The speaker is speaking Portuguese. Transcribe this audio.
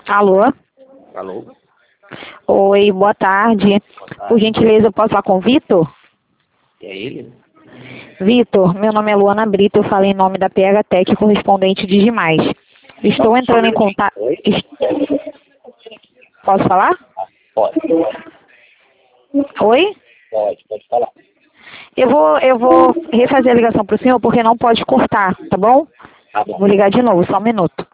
Alô? Alô? Oi, boa tarde. Por gentileza, eu posso falar com o Vitor? É ele? Vitor, meu nome é Luana Brito, eu falo em nome da PH Tech, correspondente de Demais. Estou entrando em contato... Oi? Posso falar? Pode, Oi? pode falar. Eu vou refazer a ligação para o senhor porque não pode cortar, tá bom? Tá bom. Vou ligar de novo, só um minuto.